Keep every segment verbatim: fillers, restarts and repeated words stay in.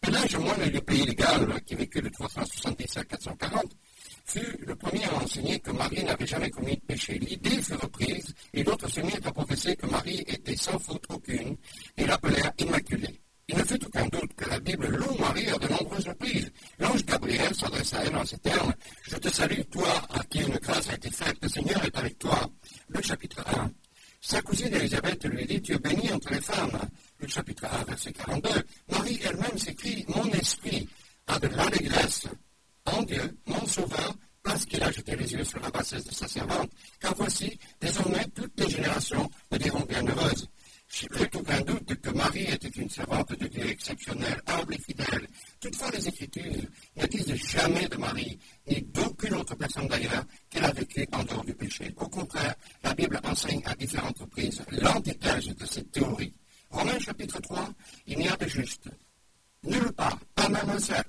Pélage, moine du pays légal, qui vécut de trois cent soixante-dix à quatre cent quarante, fut le premier à enseigner que Marie n'avait jamais commis de péché. L'idée fut reprise et d'autres se mirent à professer que Marie était sans faute aucune et l'appelèrent immaculée. Il ne fait aucun doute que la Bible loue Marie à de nombreuses reprises. L'ange Gabriel s'adresse à elle en ces termes: « Je te salue, toi, à qui une grâce a été faite, le Seigneur est avec toi. » Luc chapitre un. Sa cousine Élisabeth lui dit: « Tu es bénie entre les femmes. » Luc chapitre un, verset quarante-deux. Marie elle-même s'écrie: « Mon esprit a de l'allégresse en Dieu, mon Sauveur, parce qu'il a jeté les yeux sur la bassesse de sa servante. Car voici, désormais, toutes les générations me diront bienheureuse. » Je n'ai aucun doute que Marie était une servante de Dieu exceptionnelle, humble et fidèle. Toutefois, les Écritures ne disent jamais de Marie, ni d'aucune autre personne d'ailleurs, qu'elle a vécu en dehors du péché. Au contraire, la Bible enseigne à différentes reprises l'antithèse de cette théorie. Romains chapitre trois, il n'y a de juste nulle part, pas même un seul.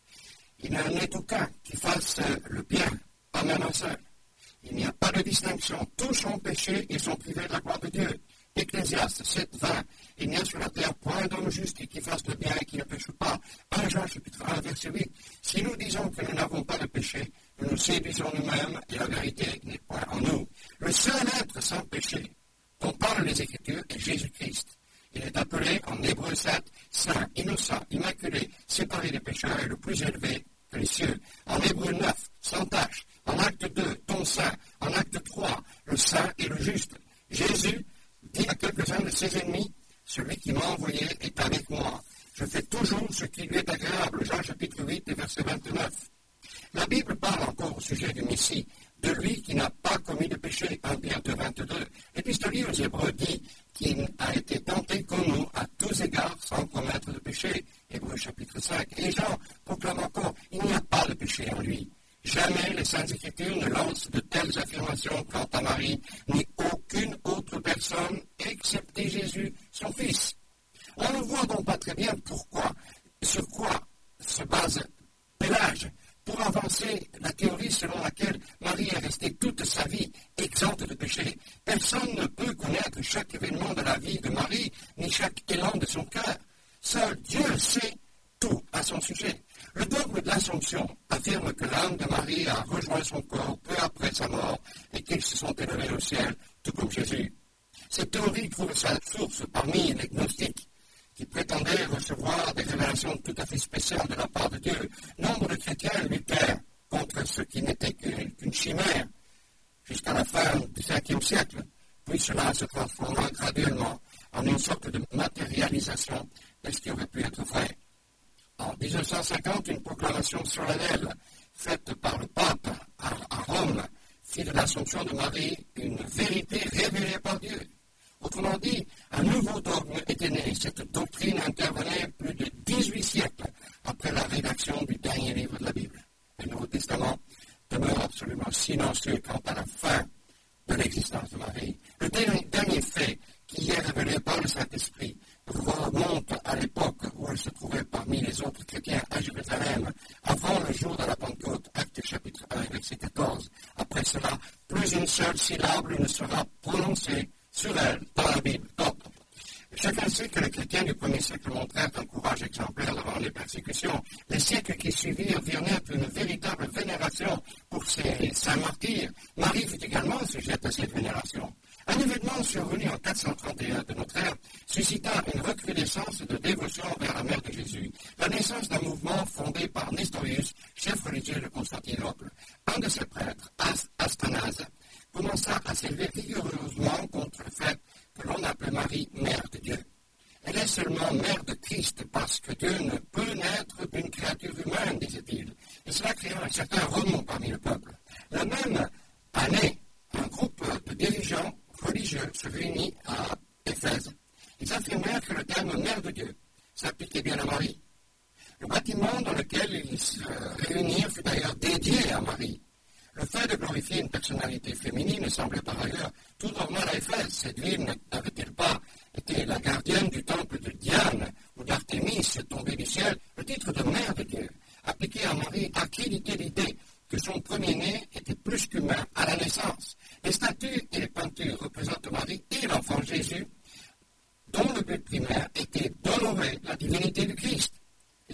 Il n'en est aucun qui fasse le bien, pas même un seul. Il n'y a pas de distinction. Tous ont péché et sont privés de la gloire de Dieu. Ecclésiaste sept, vingt. Il n'y a sur la terre point d'homme juste qui fasse le bien et qui ne pêche pas. premier Jean chapitre un, verset huit. Si nous disons que nous n'avons pas de péché, nous nous séduisons nous-mêmes et la vérité n'est point en nous. Le seul être sans péché dont parlent les Écritures est Jésus-Christ. Il est appelé en Hébreux sept, saint, innocent, immaculé, séparé des pécheurs et le plus élevé que les cieux. En Hébreux neuf, sans tache. En Acte deux, ton saint. En Acte trois, le saint et le juste. Jésus dit à quelques-uns de ses ennemis: « Celui qui m'a envoyé est avec moi. Je fais toujours ce qui lui est agréable. » Jean chapitre huit et verset vingt-neuf. La Bible parle encore au sujet du Messie, de lui qui n'a pas commis de péché. premier Pierre deux, vingt-deux. L'épistolier aux Hébreux dit qu'il a été tenté comme nous à tous égards sans commettre de péché. Hébreux chapitre cinq. Et Jean proclame encore: « Il n'y a pas de péché en lui. » Jamais les Saintes Écritures ne lancent de telles affirmations quant à Marie, ni aucune autre personne, excepté Jésus, son Fils. On ne voit donc pas très bien pourquoi, sur quoi se base Pélage pour avancer la théorie selon laquelle Marie est restée toute sa vie exempte de péché. Personne ne peut connaître chaque événement de la vie de Marie, ni chaque élan de son cœur. Seul Dieu sait tout à son sujet. Le dogme de l'Assomption affirme que l'âme de Marie a rejoint son corps peu après sa mort et qu'ils se sont élevés au ciel, tout comme Jésus. Cette théorie trouve sa source parmi les gnostiques qui prétendaient recevoir des révélations tout à fait spéciales de la part de Dieu. Nombre de chrétiens luttèrent contre ce qui n'était qu'une chimère jusqu'à la fin du cinquième siècle, puis cela se transforma graduellement en une sorte de matérialisation de ce qui aurait pu être vrai. En dix-neuf cent cinquante, une proclamation solennelle faite par le pape à, à Rome fit de l'Assomption de Marie une vérité révélée par Dieu. Autrement dit, un nouveau dogme était né. Cette doctrine intervenait plus de dix-huit siècles après la rédaction du dernier livre de la Bible. Le Nouveau Testament demeure absolument silencieux quant à la fin de l'existence de Marie. Le dernier fait qui est révélé par le Saint-Esprit remonte à l'époque où elle se trouvait parmi les autres chrétiens à Jérusalem, avant le jour de la Pentecôte, Actes chapitre un, verset quatorze. Après cela, plus une seule syllabe ne sera prononcée sur elle dans la Bible. Donc, chacun sait que les chrétiens du premier siècle montrèrent un courage exemplaire devant les persécutions. Les siècles qui suivirent virent naître une véritable vénération pour ces saints martyrs. Marie fut également sujette à cette vénération. Un événement survenu en quatre cent trente et un de notre ère suscita une recrudescence de dévotion vers la mère de Jésus. La naissance d'un mouvement fondé par Nestorius, chef religieux de Constantinople. Un de ses prêtres, Athanase, commença à s'élever vigoureusement contre le fait que l'on appelait Marie mère de Dieu. Elle est seulement mère de Christ parce que Dieu ne peut naître d'une créature humaine, disait-il. Et cela créa un certain remous parmi le peuple. La même année, un groupe de dirigeants religieux se réunit à Éphèse. Ils affirmèrent que le terme mère de Dieu s'appliquait bien à Marie. Le bâtiment dans lequel ils se réunirent fut d'ailleurs dédié à Marie. Le fait de glorifier une personnalité féminine semblait par ailleurs tout normal à Éphèse. Cette ville n'avait-elle pas été la gardienne du temple de Diane ou d'Artémis tombée du ciel? Le titre de mère de Dieu, appliqué à Marie, accréditait l'idée que son premier-né était plus qu'humain à la naissance. Les statues et les peintures représentent Marie et l'enfant Jésus, dont le but primaire était d'honorer la divinité du Christ. Et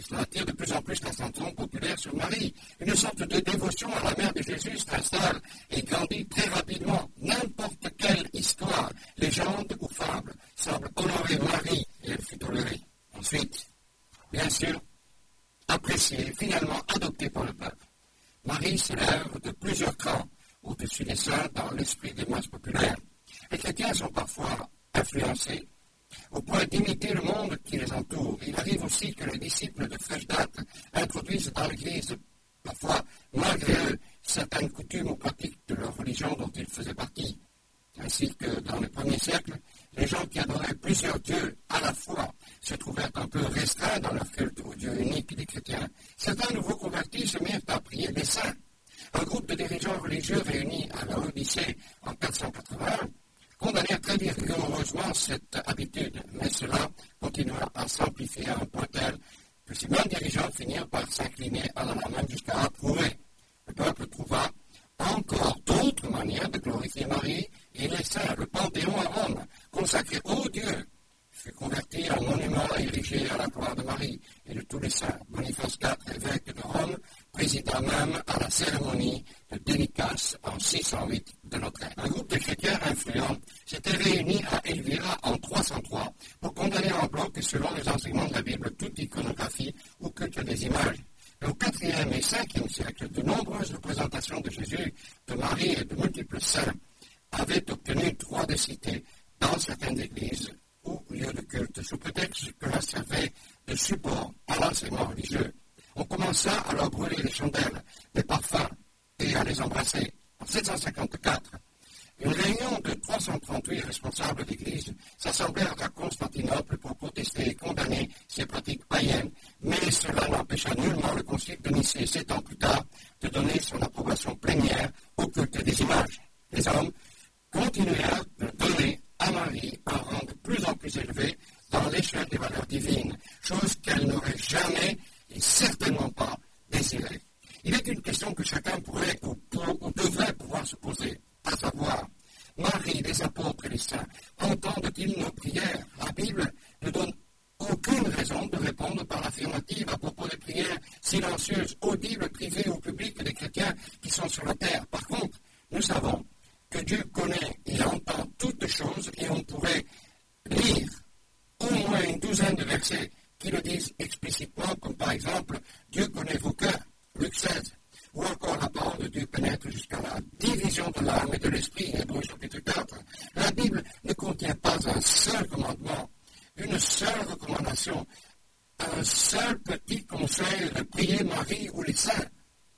Cela attire de plus en plus l'attention populaire sur Marie. Une sorte de dévotion à la mère de Jésus s'installe et grandit très rapidement. N'importe quelle histoire, légende ou fable semble honorer Marie et elle fut tolérée. Ensuite, bien sûr, appréciée, finalement adoptée par le peuple. Marie s'élève de plusieurs crans au-dessus des saints dans l'esprit des masses populaires. Les chrétiens sont parfois influencés au point d'imiter le monde qui les entoure. Il arrive aussi que les disciples de fraîche date introduisent dans l'Église, parfois malgré eux, certaines coutumes ou pratiques de leur religion dont ils faisaient partie. Ainsi que dans le premier siècle, les gens qui adoraient plusieurs dieux à la fois se trouvèrent un peu restreints dans leur culte au Dieu unique des chrétiens. Certains nouveaux convertis se mirent à prier les saints. Un groupe de dirigeants religieux réunis à la Odyssée en quatre cent quatre-vingts condamnèrent très rigoureusement cette habitude, mais cela continua à s'amplifier à un point tel que ces mêmes dirigeants finirent par s'incliner à la même jusqu'à approuver. Le peuple trouva encore d'autres manières de glorifier Marie et les saints. Le Panthéon à Rome, consacré au Dieu, fut converti en monument érigé à la gloire de Marie et de tous les saints. Boniface quatre, évêque de Rome, présida même à la cérémonie de dédicace en six cent huit de notre ère. Un groupe de chrétiens influents s'était réuni à Elvira en trois cent trois pour condamner en bloc, selon les enseignements de la Bible, toute iconographie ou culte des images. Mais au quatrième et cinquième siècle, de nombreuses représentations de Jésus, de Marie et de multiples saints avaient obtenu droit de cité dans certaines églises ou lieux de culte, sous prétexte que l'on servait de support à l'enseignement religieux. On commença à leur brûler les chandelles, des parfums, et à les embrasser. En sept cent cinquante-quatre, une réunion de trois cent trente-huit responsables d'église s'assemblèrent à Constantinople pour protester et condamner ces pratiques païennes, mais cela n'empêcha nullement le concile de Nicée, sept ans plus tard, de donner son approbation plénière au culte des images. Les hommes continuèrent de donner à Marie un rang de plus en plus élevé dans l'échelle des valeurs divines, chose qu'elle n'aurait jamais et certainement pas désirée. Il est une question que chacun pourrait ou, pour, ou devrait pouvoir se poser, à savoir, Marie, les apôtres et les saints, entendent-ils nos prières? La Bible ne donne aucune raison de répondre par l'affirmative à propos des prières silencieuses, audibles, privées ou publiques des chrétiens qui sont sur la terre. Par contre, nous savons que Dieu connaît et entend toutes choses et on pourrait lire au moins une douzaine de versets qui le disent explicitement, comme par exemple « Dieu connaît vos cœurs », Luc seize, ou encore la parole de Dieu pénètre jusqu'à la division de l'âme et de l'esprit, Hébreux chapitre quatre. La Bible ne contient pas un seul commandement, une seule recommandation, un seul petit conseil de prier Marie ou les saints.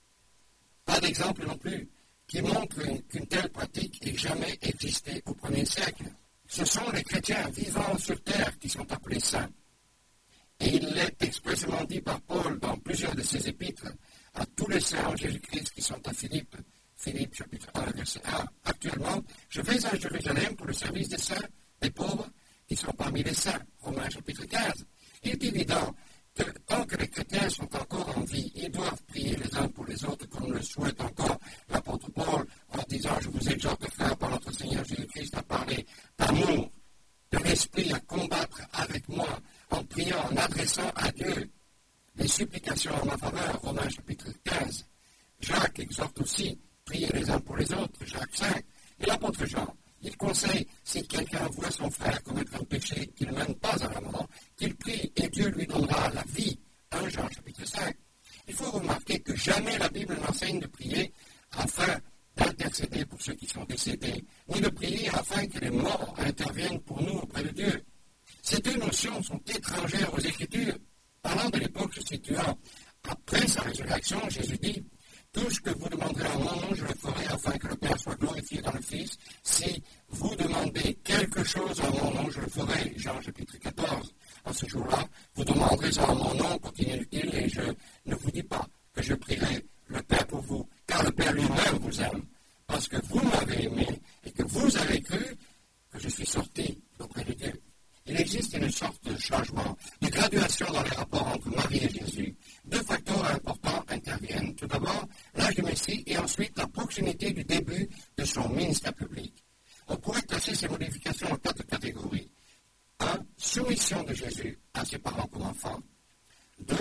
Pas d'exemple non plus qui montre qu'une telle pratique ait jamais existé au premier siècle. Ce sont les chrétiens vivant sur terre qui sont appelés saints. Et il est expressément dit par Paul dans plusieurs de ses épîtres à tous les saints en Jésus-Christ qui sont à Philippe, Philippe chapitre un, verset un. Actuellement, je vais à Jérusalem pour le service des saints, des pauvres, qui sont parmi les saints, Romains chapitre quinze. Il est évident que tant que les chrétiens sont encore en vie, ils doivent prier les uns pour les autres, comme le souhaite encore l'apôtre Paul, en disant, je vous exhorte, frères, par notre Seigneur Jésus-Christ, à parler d'amour, de l'esprit, à combattre avec moi, en priant, en adressant à Dieu les supplications en ma faveur, Romains chapitre quinze. Jacques exhorte aussi, priez les uns pour les autres, Jacques cinq. Et l'apôtre Jean, il conseille, si quelqu'un voit son frère commettre un péché qu'il ne mène pas à la mort, qu'il prie et Dieu lui donnera la vie, premier Jean chapitre cinq. Il faut remarquer que jamais la Bible n'enseigne de prier afin d'intercéder pour ceux qui sont décédés, ni de prier afin que les morts interviennent pour nous auprès de Dieu. Ces deux notions sont étrangères aux Écritures. Parlant de l'époque se situant après sa résurrection, Jésus dit « Tout ce que vous demanderez en mon nom, je le ferai afin que le Père soit glorifié dans le Fils. Si vous demandez quelque chose en mon nom, je le ferai. » Jean chapitre quatorze. En ce jour-là, vous demanderez en mon nom, continue-t-il, et je ne vous dis pas que je prierai le Père pour vous, car le Père lui-même vous aime, parce que vous m'avez aimé et que vous avez cru que je suis sorti d'auprès de Dieu. Il existe une sorte de changement, de graduation dans les rapports entre Marie et Jésus. Deux facteurs importants interviennent. Tout d'abord, l'âge du Messie et ensuite la proximité du début de son ministère public. On pourrait classer ces modifications en quatre catégories. un. Soumission de Jésus à ses parents comme enfants. deux.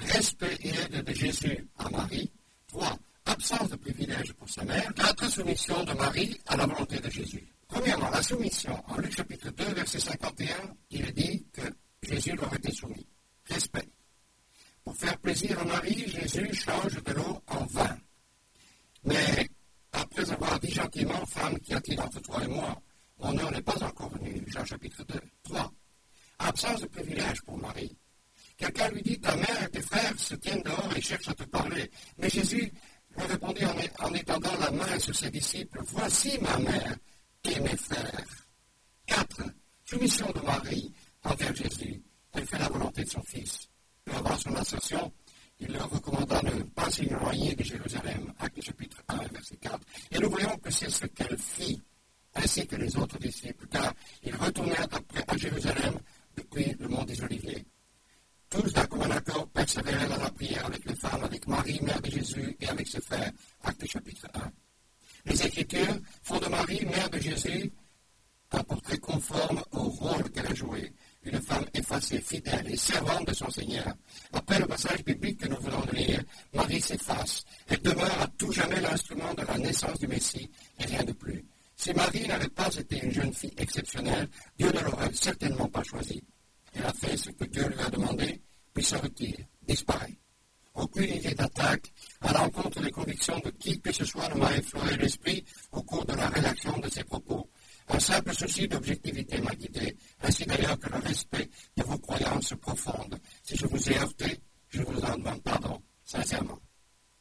Respect et aide de Jésus à Marie. trois. Absence de privilège pour sa mère. quatre. Soumission de Marie à la volonté de Jésus. Premièrement, la soumission. En Luc chapitre deux, verset cinquante et un, il est dit que Jésus leur était soumis. Respect. Pour faire plaisir à Marie, Jésus change de l'eau en vin. Mais après avoir dit gentiment, femme, qu'y a-t-il entre toi et moi? Mon heure n'est pas encore venue. Jean chapitre deux. trois. Absence de privilège pour Marie. Quelqu'un lui dit, ta mère et tes frères se tiennent dehors et cherchent à te parler. Mais Jésus lui répondit en, en étendant la main sur ses disciples, voici ma mère et mes frères. quatre. Soumission de Marie envers Jésus. Elle fait la volonté de son Fils. Peu avant son ascension, il leur recommanda de ne pas s'éloigner de Jérusalem. Actes chapitre un, verset quatre. Et nous voyons que c'est ce qu'elle fit, ainsi que les autres disciples, car ils retournèrent après à Jérusalem depuis le mont des Oliviers. Tous d'un commun accord persévérèrent dans la prière avec les femmes, avec Marie, mère de Jésus, et avec ses frères. Actes chapitre un. Les Écritures font de Marie, mère de Jésus, un portrait conforme au rôle qu'elle a joué. Une femme effacée, fidèle et servante de son Seigneur. Après le passage biblique que nous venons de lire, Marie s'efface. Elle demeure à tout jamais l'instrument de la naissance du Messie et rien de plus. Si Marie n'avait pas été une jeune fille exceptionnelle, Dieu ne l'aurait certainement pas choisie. Elle a fait ce que Dieu lui a demandé, puis se retire, disparaît. Aucune idée d'attaque à l'encontre des convictions de qui que ce soit ne m'a effleuré l'esprit au cours de la rédaction de ses propos. Un simple souci d'objectivité m'a guidé, ainsi d'ailleurs que le respect de vos croyances profondes. Si je vous ai heurté, je vous en demande pardon, sincèrement.